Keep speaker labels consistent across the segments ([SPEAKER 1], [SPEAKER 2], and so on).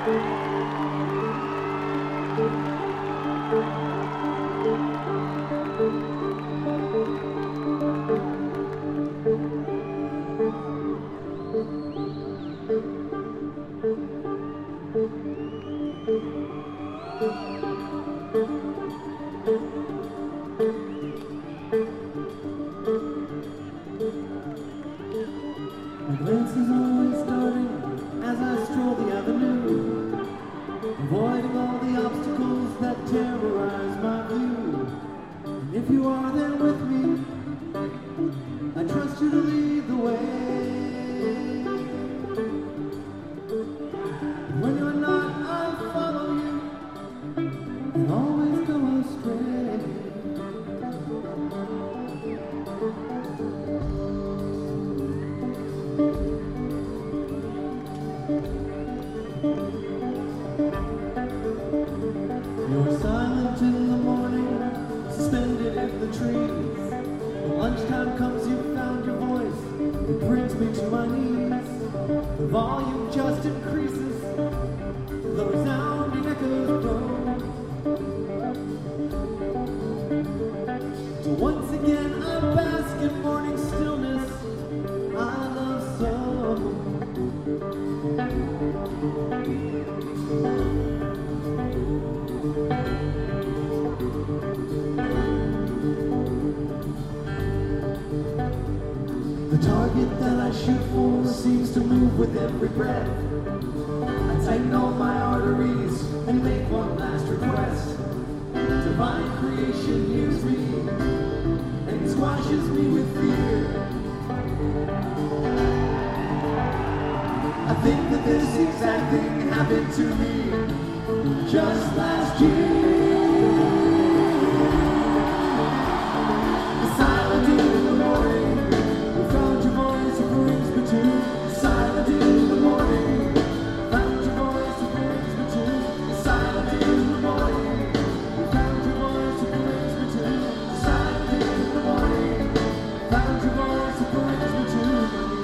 [SPEAKER 1] My glance is always starting as I stroll the avenue, avoiding all the obstacles that terrorize my view. And if you are there with me, I trust you to lead the way. When you're not, I'll follow you and always go astray. You're silent in the morning, suspended in the trees. When lunchtime comes, you've found your voice. It brings me to my knees. The volume just increases, the resounding echoes grow. So once again I bask in morning stillness I love so. The target that I shoot for seems to move with every breath. I tighten all my arteries and make one last request. Divine creation hears me and squashes me with fear. I think that this exact thing happened to me just last year. Silent in the morning, we found your voice, it brings me to. Silent in the morning, found your voice, it brings me to. Silent in the morning, we found your voice, it brings me to. Silent in the morning, found your voice, it brings me to.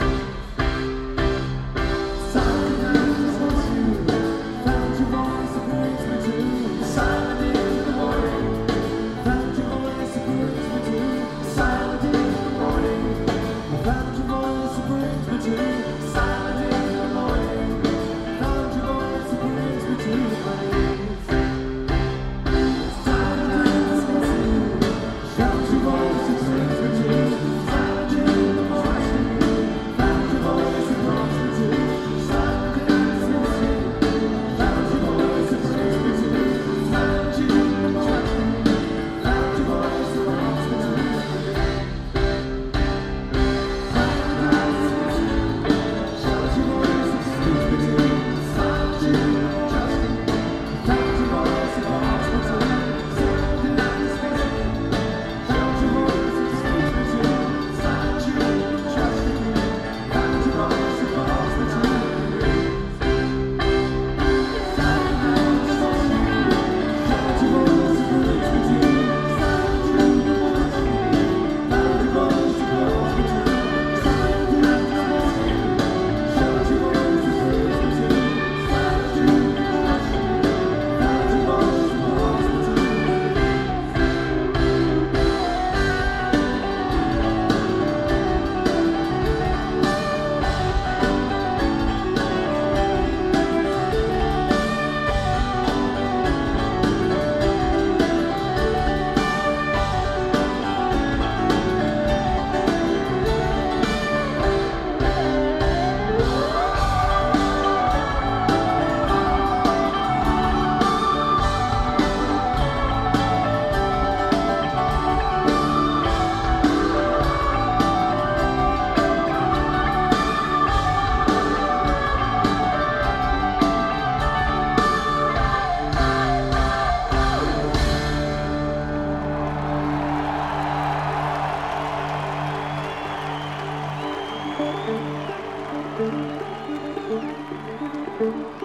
[SPEAKER 1] Silent in the morning, found your voice, it brings me to. Silent in the morning, found your voice, it brings me to. Silent in the morning, found your voice, it brings me to. Silent in the morning, found your voice, it brings me to the place. Silent in the morning, found your voice, it brings me to. Silent in the morning, found your voice, it brings me to. Silent in the morning, found your voice, it brings me to. Silent in the morning, found your voice, it brings me to. Thank you.